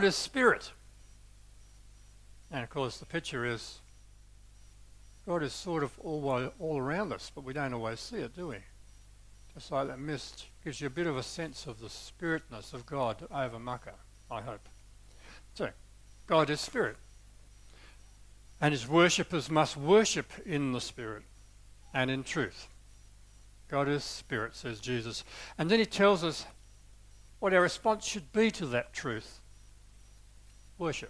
is spirit. And of course the picture is God is sort of all around us, but we don't always see it, do we? Just like that mist gives you a bit of a sense of the spiritness of God over mucka, I hope. So, God is spirit. And his worshippers must worship in the spirit and in truth. God is spirit, says Jesus. And then he tells us what our response should be to that truth. Worship.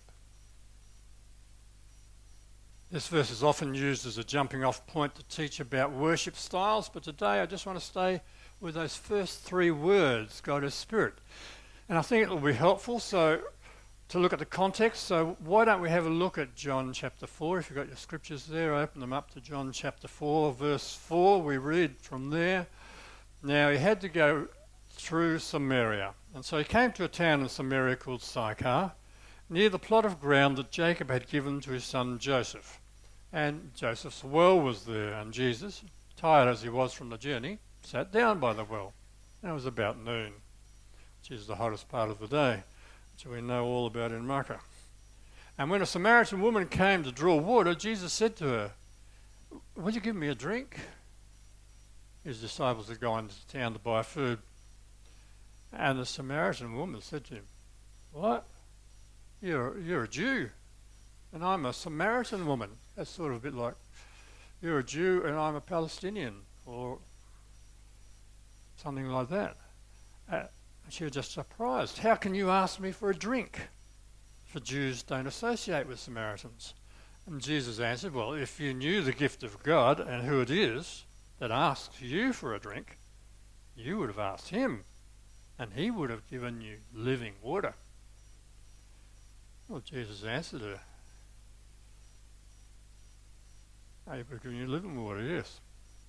This verse is often used as a jumping off point to teach about worship styles, but today I just want to stay with those first three words, God is spirit. And I think it will be helpful to look at the context. So why don't we have a look at John chapter 4. If you've got your scriptures there, open them up to John chapter 4, verse 4. We read from there. Now he had to go through Samaria. And so he came to a town in Samaria called Sychar, near the plot of ground that Jacob had given to his son Joseph. And Joseph's well was there, and Jesus, tired as he was from the journey, sat down by the well. And it was about noon, which is the hottest part of the day, which we know all about in Makkah. And when a Samaritan woman came to draw water, Jesus said to her, "Will you give me a drink?" His disciples had gone to town to buy food. And the Samaritan woman said to him, "What? You're a Jew, and I'm a Samaritan woman." That's sort of a bit like, you're a Jew and I'm a Palestinian, or something like that. She was just surprised. "How can you ask me for a drink?" For Jews don't associate with Samaritans. And Jesus answered, "Well, if you knew the gift of God and who it is that asks you for a drink, you would have asked him, and he would have given you living water." Well, Jesus answered her, "I would have given you living water, yes."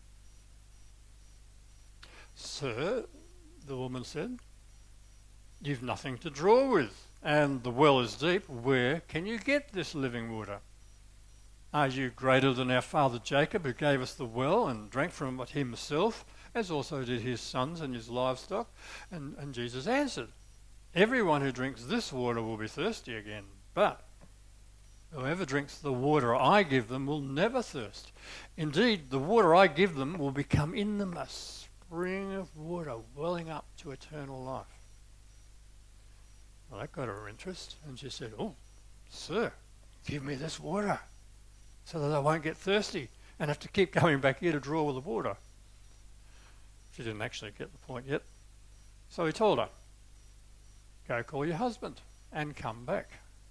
"Sir," the woman said, "you've nothing to draw with, and the well is deep. Where can you get this living water? Are you greater than our father Jacob, who gave us the well and drank from it himself, as also did his sons and his livestock?" And Jesus answered, "Everyone who drinks this water will be thirsty again, but whoever drinks the water I give them will never thirst. Indeed, the water I give them will become in them a spring of water welling up to eternal life." Well, that got her interest, and she said, "Oh, sir, give me this water so that I won't get thirsty and have to keep coming back here to draw with the water." She didn't actually get the point yet. So he told her, "Go call your husband and come back."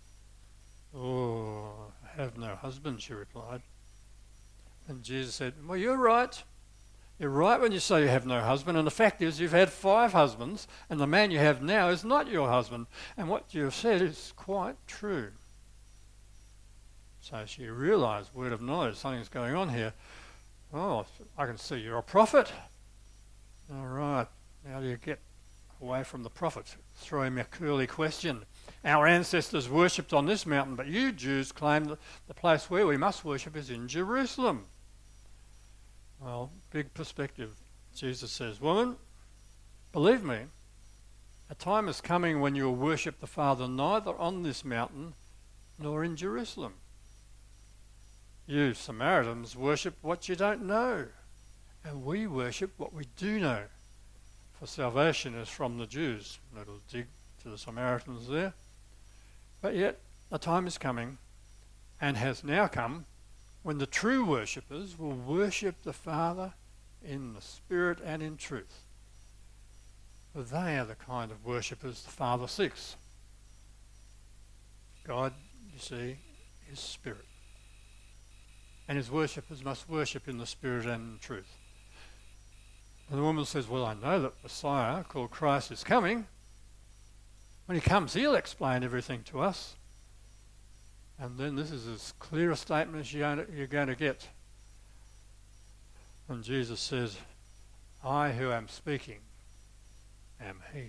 "Oh, I have no husband," she replied. And Jesus said, "Well, you're right. You're right when you say you have no husband, and the fact is you've had 5 husbands, and the man you have now is not your husband, and what you have said is quite true." So she realised, word of knowledge, something's going on here. "Oh, I can see you're a prophet." "All right, how do you get away from the prophet?" Throw him a curly question. "Our ancestors worshipped on this mountain, but you Jews claim that the place where we must worship is in Jerusalem." Well, big perspective. Jesus says, "Woman, believe me, a time is coming when you will worship the Father neither on this mountain nor in Jerusalem. You Samaritans worship what you don't know, and we worship what we do know. For salvation is from the Jews." A little dig to the Samaritans there. "But yet a time is coming, and has now come, when the true worshippers will worship the Father in the Spirit and in truth. For they are the kind of worshippers the Father seeks." God, you see, is Spirit. And his worshippers must worship in the Spirit and in truth. And the woman says, "Well, I know that Messiah, called Christ, is coming. When he comes, he'll explain everything to us." And then this is as clear a statement as you're going to get. And Jesus says, "I who am speaking am he."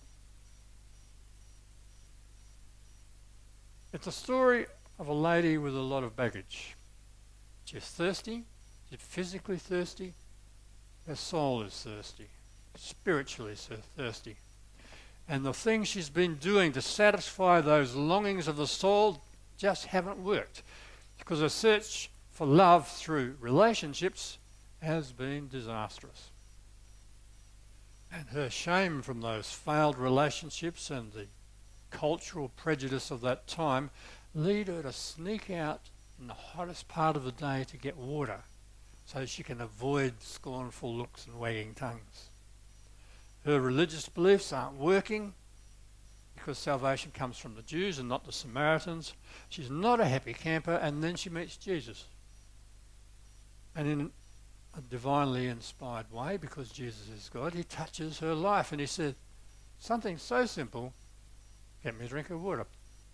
It's a story of a lady with a lot of baggage. She's thirsty, she's physically thirsty, her soul is thirsty, spiritually so thirsty. And the things she's been doing to satisfy those longings of the soul just haven't worked, because her search for love through relationships has been disastrous. And her shame from those failed relationships and the cultural prejudice of that time lead her to sneak out in the hottest part of the day to get water so she can avoid scornful looks and wagging tongues. Her religious beliefs aren't working because salvation comes from the Jews and not the Samaritans. She's not a happy camper, and then she meets Jesus. And in a divinely inspired way, because Jesus is God, he touches her life and he said something so simple: get me a drink of water.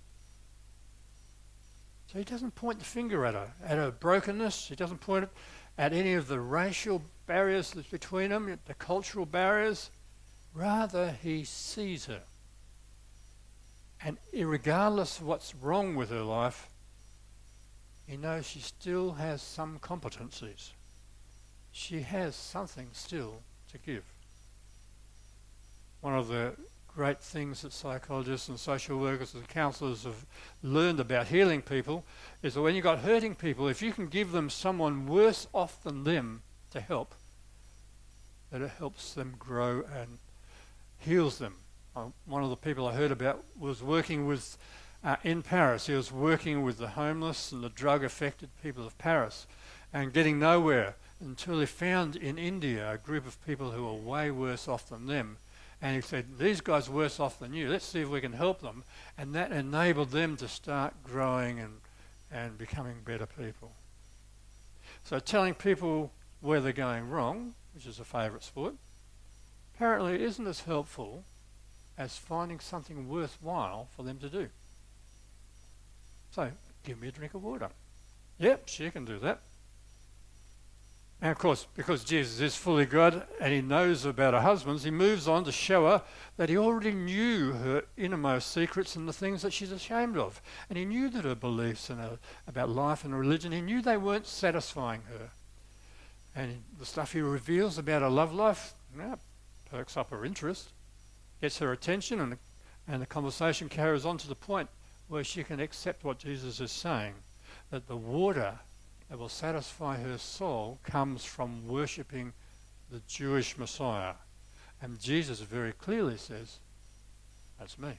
So he doesn't point the finger at her brokenness. He doesn't point it at any of the racial barriers that's between them, the cultural barriers. Rather, he sees her. And regardless of what's wrong with her life, he knows she still has some competencies. She has something still to give. One of the great things that psychologists and social workers and counsellors have learned about healing people is that when you've got hurting people, if you can give them someone worse off than them to help, that it helps them grow and heals them. One of the people I heard about was working with, in Paris, he was working with the homeless and the drug-affected people of Paris and getting nowhere until he found in India a group of people who were way worse off than them. And he said, these guys are worse off than you, let's see if we can help them. And that enabled them to start growing and becoming better people. So telling people where they're going wrong, which is a favourite sport, apparently isn't as helpful as finding something worthwhile for them to do. So, give me a drink of water. Yep, she can do that. And of course, because Jesus is fully God and he knows about her husbands, he moves on to show her that he already knew her innermost secrets and the things that she's ashamed of. And he knew that her beliefs and about life and religion, he knew they weren't satisfying her. And the stuff he reveals about her love life, perks up her interest, gets her attention, and the conversation carries on to the point where she can accept what Jesus is saying, that the water that will satisfy her soul comes from worshipping the Jewish Messiah. And Jesus very clearly says, that's me.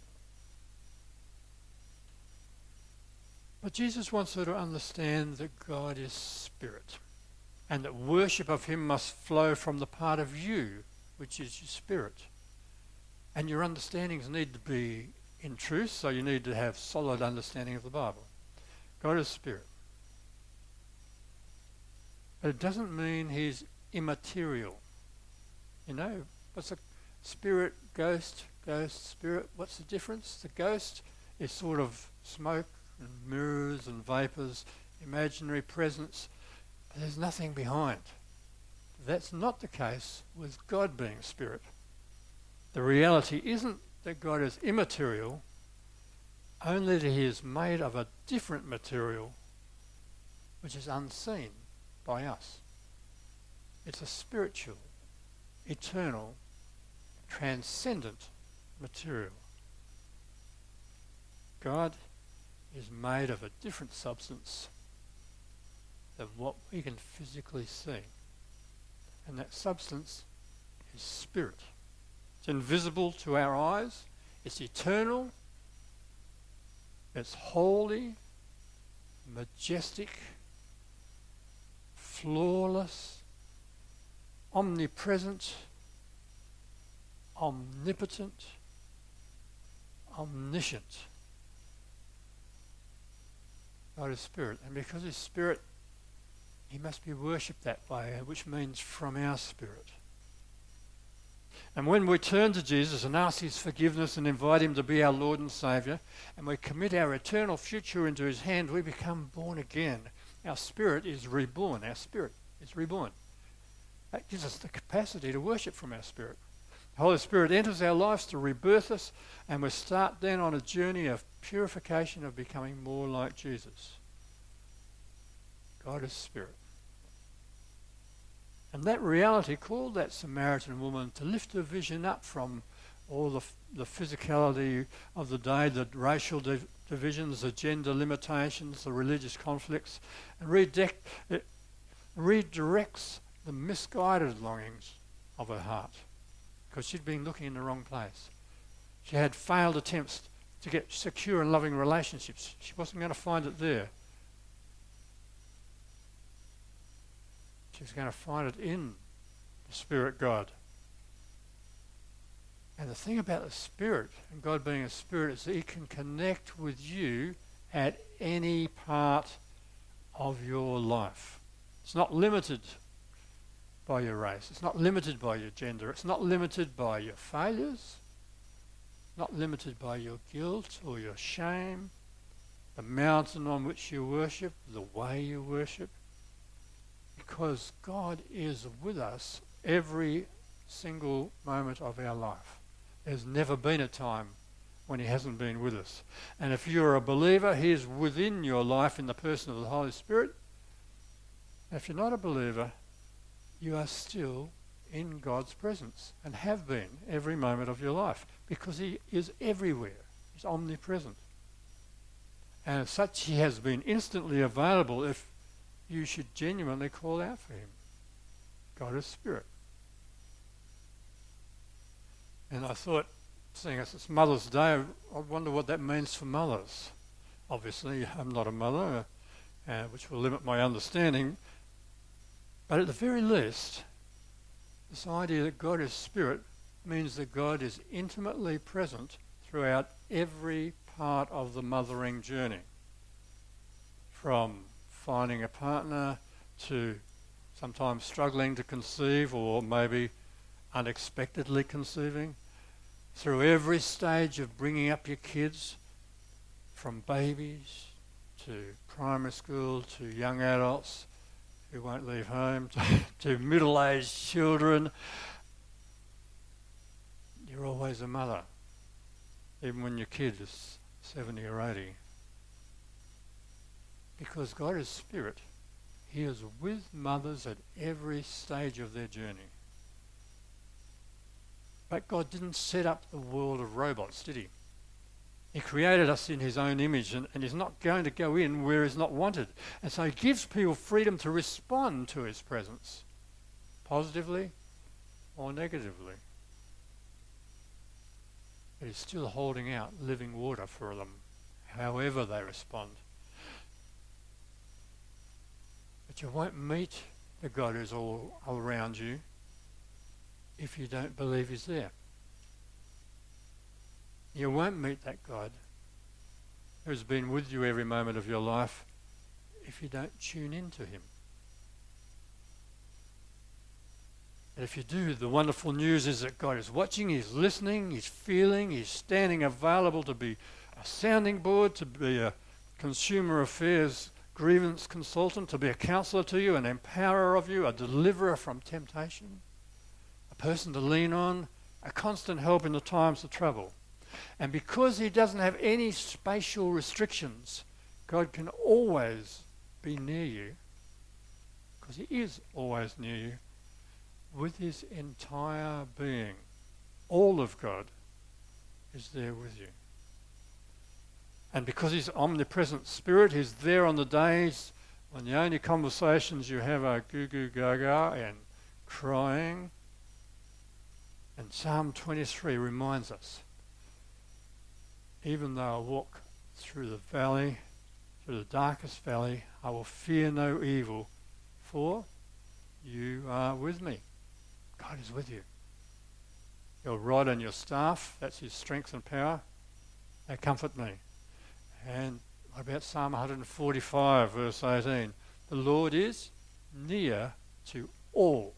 But Jesus wants her to understand that God is spirit, and that worship of him must flow from the part of you, which is your spirit. And your understandings need to be in truth, so you need to have solid understanding of the Bible. God is spirit. But it doesn't mean he's immaterial. You know, what's a spirit, ghost, spirit? What's the difference? The ghost is sort of smoke and mirrors and vapours, imaginary presence, but there's nothing behind. That's not the case with God being spirit. The reality isn't that God is immaterial, only that he is made of a different material which is unseen by us. It's a spiritual, eternal, transcendent material. God is made of a different substance than what we can physically see. And that substance is spirit. It's invisible to our eyes. It's eternal. It's holy, majestic, flawless, omnipresent, omnipotent, omniscient. God is spirit. And because he's spirit, he must be worshipped that way, which means from our spirit. And when we turn to Jesus and ask his forgiveness and invite him to be our Lord and Saviour, and we commit our eternal future into his hand, we become born again. Our spirit is reborn. Our spirit is reborn. That gives us the capacity to worship from our spirit. The Holy Spirit enters our lives to rebirth us, and we start then on a journey of purification, of becoming more like Jesus. God is spirit. And that reality called that Samaritan woman to lift her vision up from all the physicality of the day, the racial divisions, the gender limitations, the religious conflicts, and it redirects the misguided longings of her heart, because she'd been looking in the wrong place. She had failed attempts to get secure and loving relationships. She wasn't going to find it there. She was going to find it in the Spirit God. And the thing about the Spirit, and God being a Spirit, is that He can connect with you at any part of your life. It's not limited by your race. It's not limited by your gender. It's not limited by your failures. Not limited by your guilt or your shame, the mountain on which you worship, the way you worship. Because God is with us every single moment of our life. There's never been a time when He hasn't been with us. And if you're a believer, He is within your life in the person of the Holy Spirit. If you're not a believer, you are still in God's presence and have been every moment of your life, because He is everywhere. He's omnipresent. And as such, He has been instantly available if you should genuinely call out for Him. God is Spirit. And I thought, seeing as it's Mother's Day, I wonder what that means for mothers. Obviously, I'm not a mother, which will limit my understanding. But at the very least, this idea that God is Spirit means that God is intimately present throughout every part of the mothering journey. From finding a partner to sometimes struggling to conceive, or maybe unexpectedly conceiving, through every stage of bringing up your kids, from babies to primary school to young adults who won't leave home, to middle-aged children. You're always a mother, even when your kid is 70 or 80. Because God is Spirit, He is with mothers at every stage of their journey. But God didn't set up the world of robots, did He? He created us in His own image, and He's not going to go in where He's not wanted. And so He gives people freedom to respond to His presence, positively or negatively. But He's still holding out living water for them, however they respond. But you won't meet the God who's all around you if you don't believe He's there. You won't meet that God who's been with you every moment of your life if you don't tune into Him. And if you do, the wonderful news is that God is watching, He's listening, He's feeling, He's standing available to be a sounding board, to be a consumer affairs grievance consultant, to be a counsellor to you, an empowerer of you, a deliverer from temptation, a person to lean on, a constant help in the times of trouble. And because He doesn't have any spatial restrictions, God can always be near you, because He is always near you, with His entire being. All of God is there with you. And because He's omnipresent Spirit, He's there on the days when the only conversations you have are goo goo gaga and crying. And Psalm 23 reminds us, even though I walk through the valley, through the darkest valley, I will fear no evil, for you are with me. God is with you. Your rod and your staff, that's His strength and power, they comfort me. And what about Psalm 145, verse 18? The Lord is near to all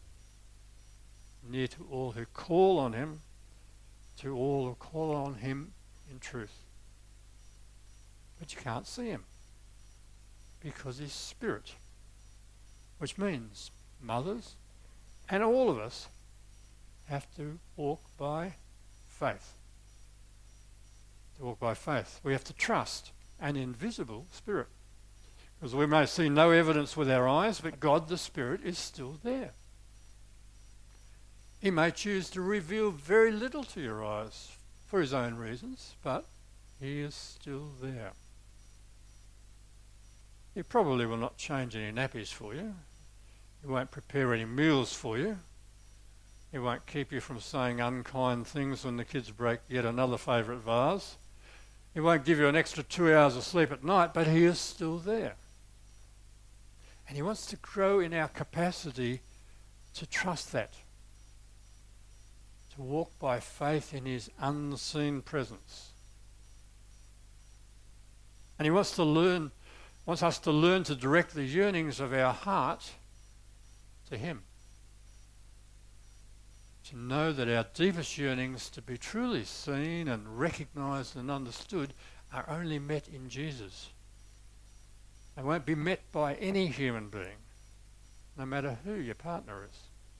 who call on Him, to all who call on Him in truth. But you can't see Him because He's Spirit, which means mothers and all of us have to walk by faith. To walk by faith, we have to trust an invisible Spirit, because we may see no evidence with our eyes, but God the Spirit is still there. He may choose to reveal very little to your eyes for his own reasons, but he is still there. He probably will not change any nappies for you. He won't prepare any meals for you. He won't keep you from saying unkind things when the kids break yet another favourite vase. He won't give you an extra 2 hours of sleep at night, but he is still there. And he wants to grow in our capacity to trust that, to walk by faith in his unseen presence. And he wants us to learn to direct the yearnings of our heart to him. To know that our deepest yearnings to be truly seen and recognised and understood are only met in Jesus. They won't be met by any human being, no matter who your partner is.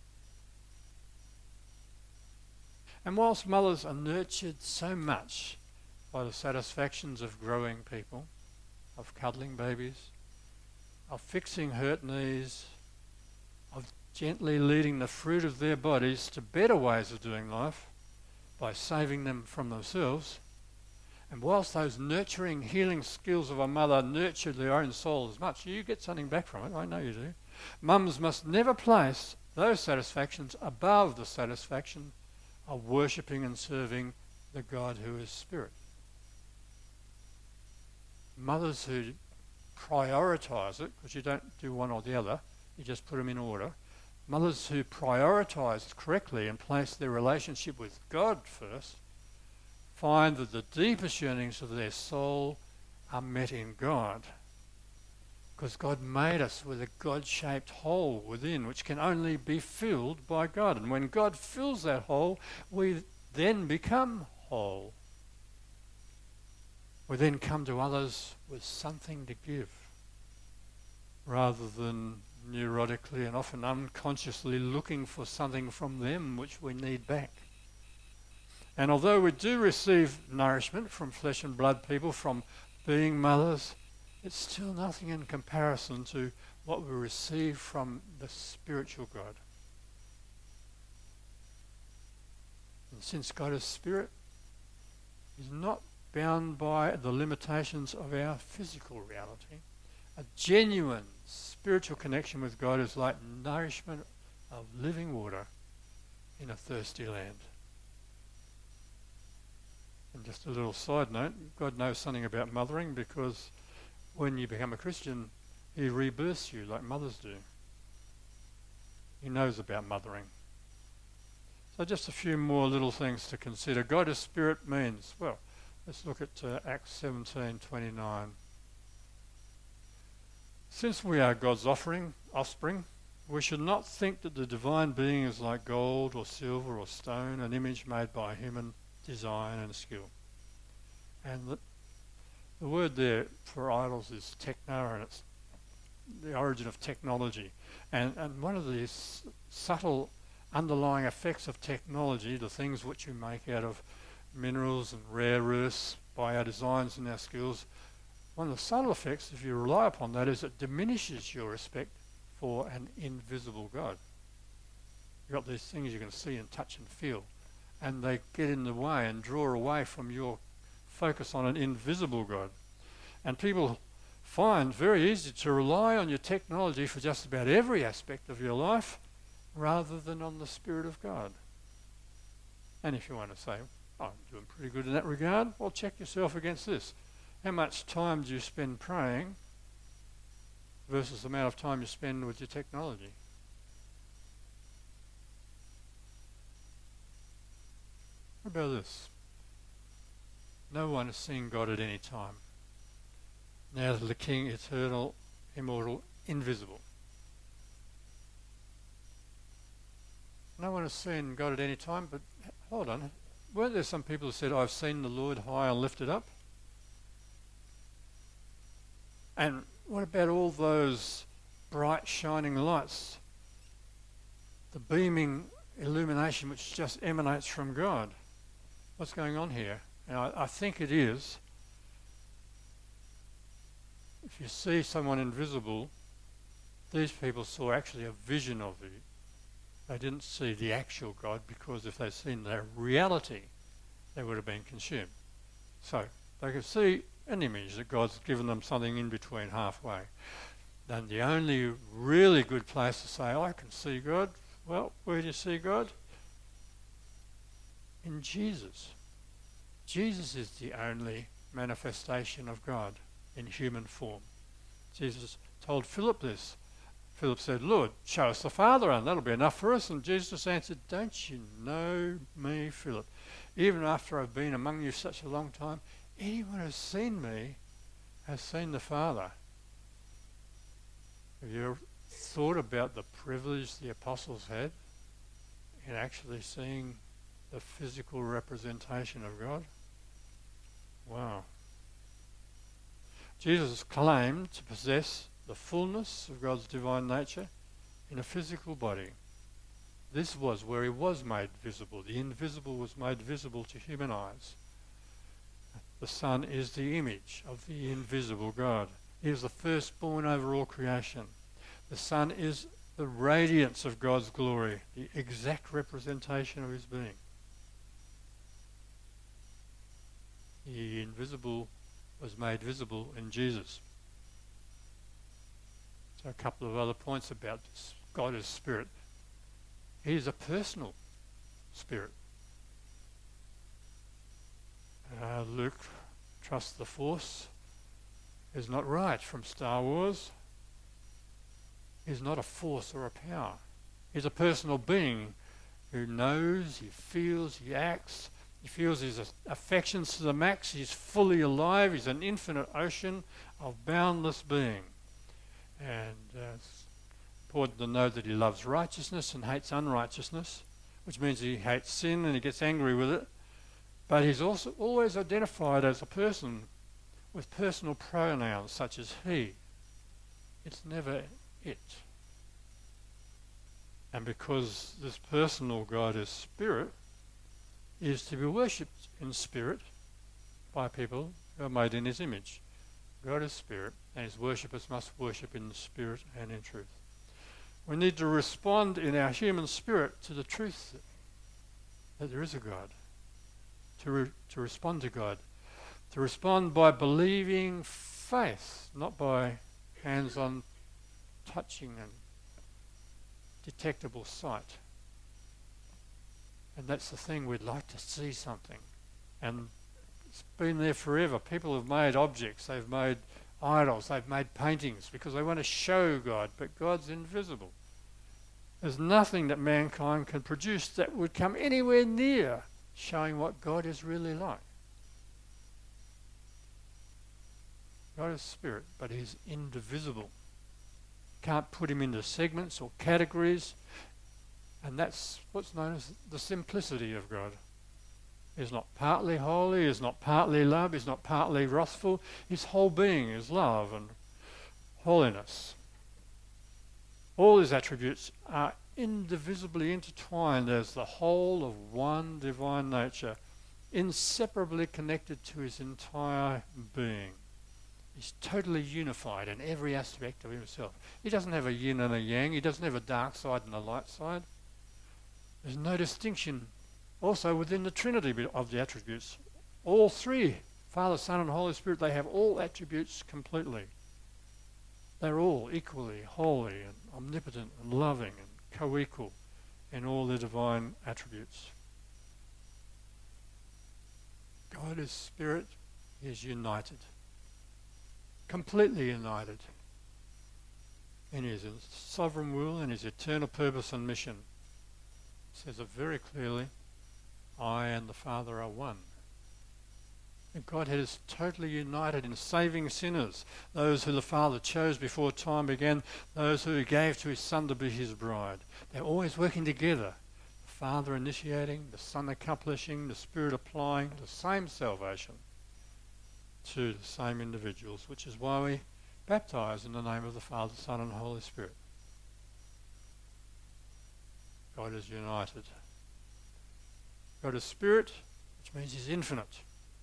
And whilst mothers are nurtured so much by the satisfactions of growing people, of cuddling babies, of fixing hurt knees, of gently leading the fruit of their bodies to better ways of doing life by saving them from themselves, and whilst those nurturing, healing skills of a mother nurture their own soul as much, you get something back from it, I know you do. Mums must never place those satisfactions above the satisfaction of worshipping and serving the God who is Spirit. Mothers who prioritise it, because you don't do one or the other, you just put them in order. Mothers who prioritise correctly and place their relationship with God first find that the deepest yearnings of their soul are met in God. Because God made us with a God-shaped hole within, which can only be filled by God. And when God fills that hole, we then become whole. We then come to others with something to give, rather than neurotically and often unconsciously looking for something from them which we need back. And although we do receive nourishment from flesh and blood people, from being mothers, it's still nothing in comparison to what we receive from the spiritual God. And since God is Spirit, He's not bound by the limitations of our physical reality. A genuine spiritual connection with God is like nourishment of living water in a thirsty land. And just a little side note, God knows something about mothering, because when you become a Christian, He rebirths you like mothers do. He knows about mothering. So just a few more little things to consider. God as Spirit means, well, let's look at Acts 17:29. Since we are God's offspring, we should not think that the divine being is like gold or silver or stone, an image made by human design and skill. And the word there for idols is techno, and it's the origin of technology. And one of the subtle underlying effects of technology, the things which we make out of minerals and rare earths by our designs and our skills, one of the subtle effects, if you rely upon that, is it diminishes your respect for an invisible God. You've got these things you can see and touch and feel, and they get in the way and draw away from your focus on an invisible God. And people find very easy to rely on your technology for just about every aspect of your life rather than on the Spirit of God. And if you want to say, I'm doing pretty good in that regard, well, check yourself against this. How much time do you spend praying versus the amount of time you spend with your technology? What about this? No one has seen God at any time. Now to the King, eternal, immortal, invisible. No one has seen God at any time, but hold on. Weren't there some people who said, I've seen the Lord high and lifted up? And what about all those bright shining lights? The beaming illumination which just emanates from God. What's going on here? And I think it is, if you see someone invisible, these people saw actually a vision of you. They didn't see the actual God, because if they'd seen their reality, they would have been consumed. So they could see an image that God's given them something in between, halfway. Then the only really good place to say, I can see God, well, where do you see God? In Jesus. Jesus is the only manifestation of God in human form. Jesus told Philip this. Philip said, Lord, show us the Father and that'll be enough for us. And Jesus answered, don't you know me, Philip? Even after I've been among you such a long time, anyone who's seen me has seen the Father. Have you ever thought about the privilege the apostles had in actually seeing the physical representation of God? Wow. Jesus claimed to possess the fullness of God's divine nature in a physical body. This was where he was made visible. The invisible was made visible to human eyes. The Son is the image of the invisible God. He is the firstborn over all creation. The Son is the radiance of God's glory, the exact representation of his being. The invisible was made visible in Jesus. So a couple of other points about this. God is spirit. He is a personal spirit. Luke, trust the Force, is not right from Star Wars. He's not a force or a power. He's a personal being who knows, he feels, he acts. He feels his affections to the max. He's fully alive. He's an infinite ocean of boundless being. And it's important to know that he loves righteousness and hates unrighteousness, which means he hates sin and he gets angry with it. But he's also always identified as a person with personal pronouns such as he. It's never it. And because this personal God is spirit, he is to be worshipped in spirit by people who are made in his image. God is spirit, and his worshippers must worship in the spirit and in truth. We need to respond in our human spirit to the truth that there is a God. To respond to God. To respond by believing faith, not by hands-on touching and detectable sight. And that's the thing, we'd like to see something. And it's been there forever. People have made objects, they've made idols, they've made paintings because they want to show God, but God's invisible. There's nothing that mankind can produce that would come anywhere near showing what God is really like. God is spirit, but he's indivisible. Can't put him into segments or categories. And that's what's known as the simplicity of God. He's not partly holy, he's not partly love, he's not partly wrathful. His whole being is love and holiness. All his attributes are indivisibly intertwined as the whole of one divine nature, inseparably connected to his entire being. He's totally unified in every aspect of himself. He doesn't have a yin and a yang, he doesn't have a dark side and a light side. There's no distinction also within the Trinity of the attributes. All three, Father, Son and Holy Spirit, they have all attributes completely. They're all equally holy and omnipotent and loving and co-equal in all their divine attributes. God is spirit, he is united. Completely united in his sovereign will and his eternal purpose and mission. Says it very clearly, I and the Father are one. And Godhead is totally united in saving sinners, those who the Father chose before time began, those who he gave to his Son to be his bride. They're always working together. The Father initiating, the Son accomplishing, the Spirit applying the same salvation to the same individuals, which is why we baptize in the name of the Father, Son and Holy Spirit. God is united. God is spirit, which means he's infinite.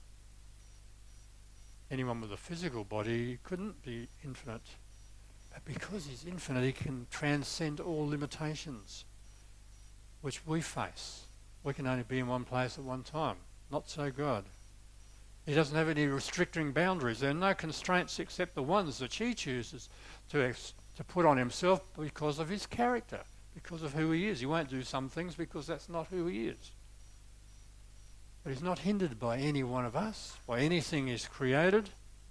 Anyone with a physical body couldn't be infinite. But because he's infinite, he can transcend all limitations. which we face. We can only be in one place at one time. Not so God. He doesn't have any restricting boundaries. There are no constraints except the ones that he chooses to put on himself because of his character, because of who he is. He won't do some things because that's not who he is. But he's not hindered by any one of us, by anything he's created.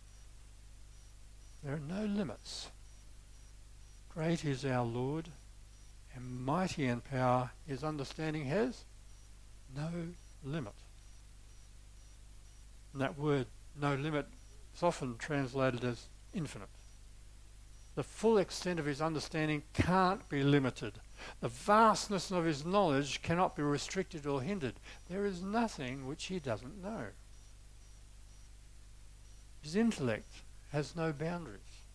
There are no limits. Great is our Lord, and mighty in power. His understanding has no limit. And that word, no limit, is often translated as infinite. The full extent of his understanding can't be limited. The vastness of his knowledge cannot be restricted or hindered. There is nothing which he doesn't know. His intellect has no boundaries.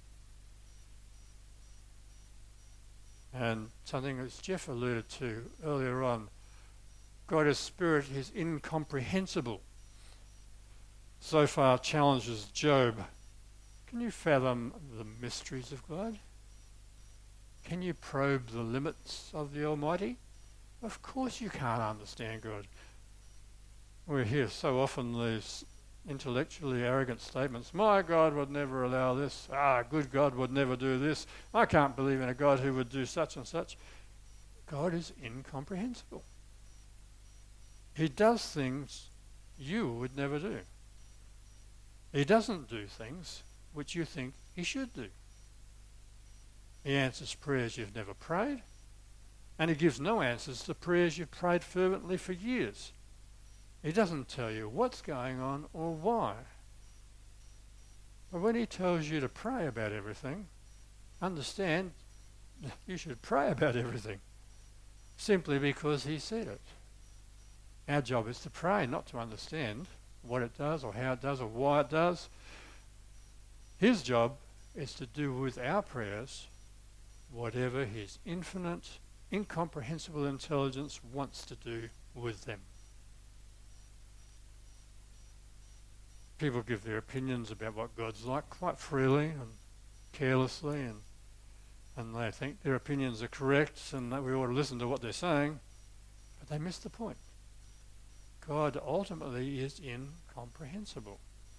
And something as Jeff alluded to earlier on, God as Spirit is incomprehensible. Zophar challenges Job. Can you fathom the mysteries of God? Can you probe the limits of the Almighty? Of course you can't understand God. We hear so often these intellectually arrogant statements. My God would never allow this. Good God would never do this. I can't believe in a God who would do such and such. God is incomprehensible. He does things you would never do. He doesn't do things which you think he should do. He answers prayers you've never prayed, and he gives no answers to prayers you've prayed fervently for years. He doesn't tell you what's going on or why. But when he tells you to pray about everything, understand you should pray about everything, simply because he said it. Our job is to pray, not to understand what it does or how it does or why it does. His job is to do with our prayers whatever his infinite, incomprehensible intelligence wants to do with them. People give their opinions about what God's like quite freely and carelessly, and they think their opinions are correct and that we ought to listen to what they're saying, but they miss the point. God ultimately is incomprehensible.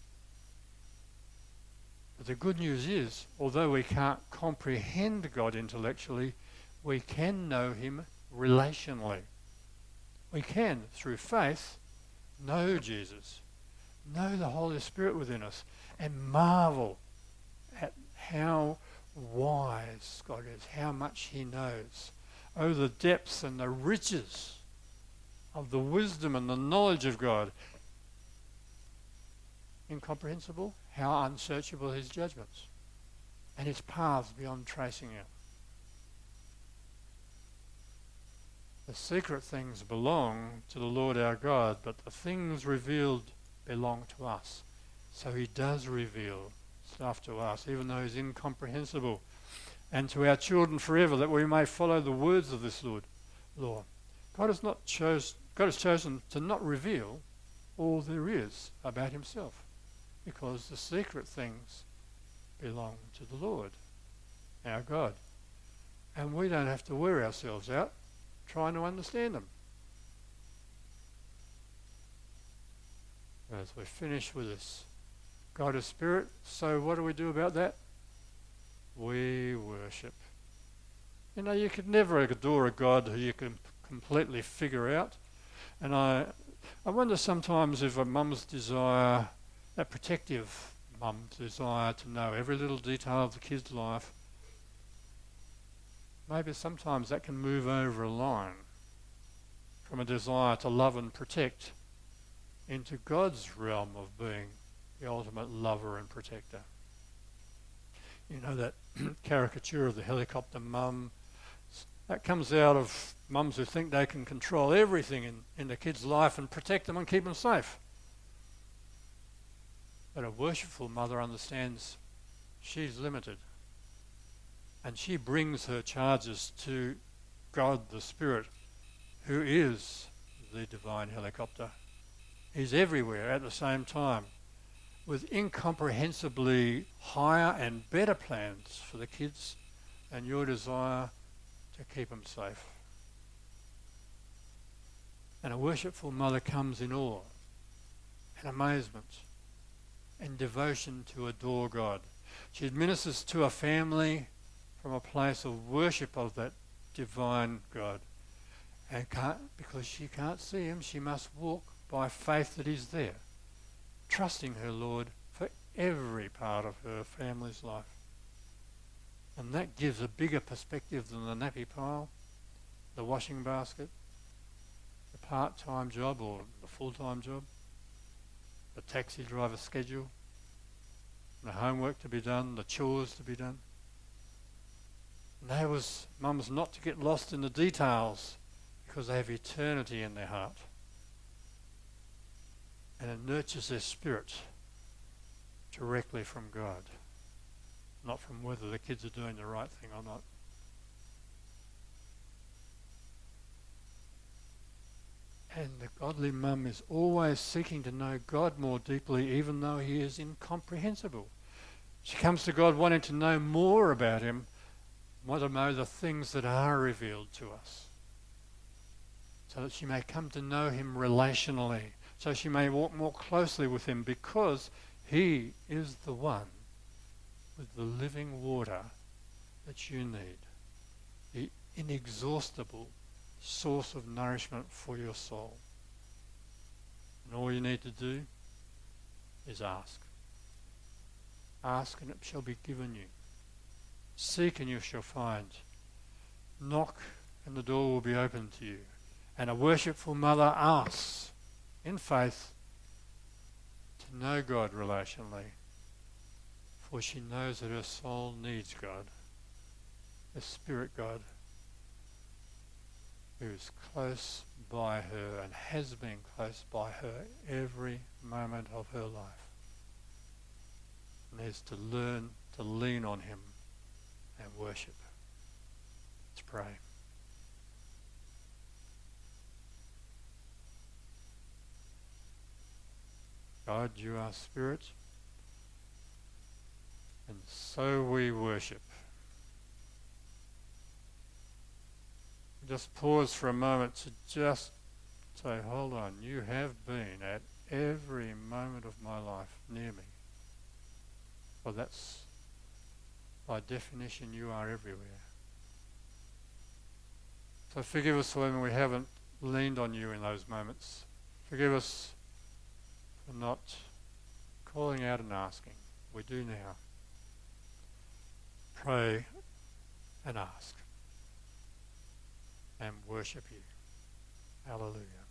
But the good news is, although we can't comprehend God intellectually, we can know him relationally. We can, through faith, know Jesus, know the Holy Spirit within us, and marvel at how wise God is, how much he knows. Oh, the depths and the riches of the wisdom and the knowledge of God. Incomprehensible, how unsearchable his judgments and his paths beyond tracing out. The secret things belong to the Lord our God, but the things revealed belong to us. So he does reveal stuff to us, even though he's incomprehensible, and to our children forever, that we may follow the words of this law. God has chosen to not reveal all there is about himself, because the secret things belong to the Lord, our God. And we don't have to wear ourselves out trying to understand them. As we finish with this, God is Spirit, so what do we do about that? We worship. You know, you could never adore a God who you can completely figure out. And I wonder sometimes if a mum's desire, that protective mum's desire to know every little detail of the kid's life, maybe sometimes that can move over a line from a desire to love and protect into God's realm of being the ultimate lover and protector. You know, that caricature of the helicopter mum, that comes out of mums who think they can control everything in the kid's life and protect them and keep them safe. But a worshipful mother understands she's limited, and she brings her charges to God the Spirit, who is the divine helicopter. He's everywhere at the same time, with incomprehensibly higher and better plans for the kids and your desire to keep them safe. And a worshipful mother comes in awe and amazement and devotion to adore God. She administers to a family from a place of worship of that divine God. And because she can't see him, she must walk by faith that he's there, trusting her Lord for every part of her family's life. And that gives a bigger perspective than the nappy pile, the washing basket, the part-time job or the full-time job, the taxi driver schedule, the homework to be done, the chores to be done. And mums not to get lost in the details because they have eternity in their heart. And it nurtures their spirit directly from God, not from whether the kids are doing the right thing or not. And the godly mum is always seeking to know God more deeply, even though he is incomprehensible. She comes to God wanting to know more about him, want to know the things that are revealed to us, so that she may come to know him relationally, so she may walk more closely with him, because he is the one with the living water that you need, the inexhaustible source of nourishment for your soul. And all you need to do is ask. Ask and it shall be given you. Seek and you shall find. Knock and the door will be opened to you. And a worshipful mother asks in faith to know God relationally, for she knows that her soul needs God, the Spirit God, who is close by her and has been close by her every moment of her life, and is to learn to lean on him and worship. Let's pray. God, you are Spirit, and so we worship. Just pause for a moment to just say, hold on, you have been at every moment of my life near me. Well, that's, by definition, you are everywhere. So forgive us when we haven't leaned on you in those moments. Forgive us for not calling out and asking. We do now. Pray and ask and worship you. Hallelujah.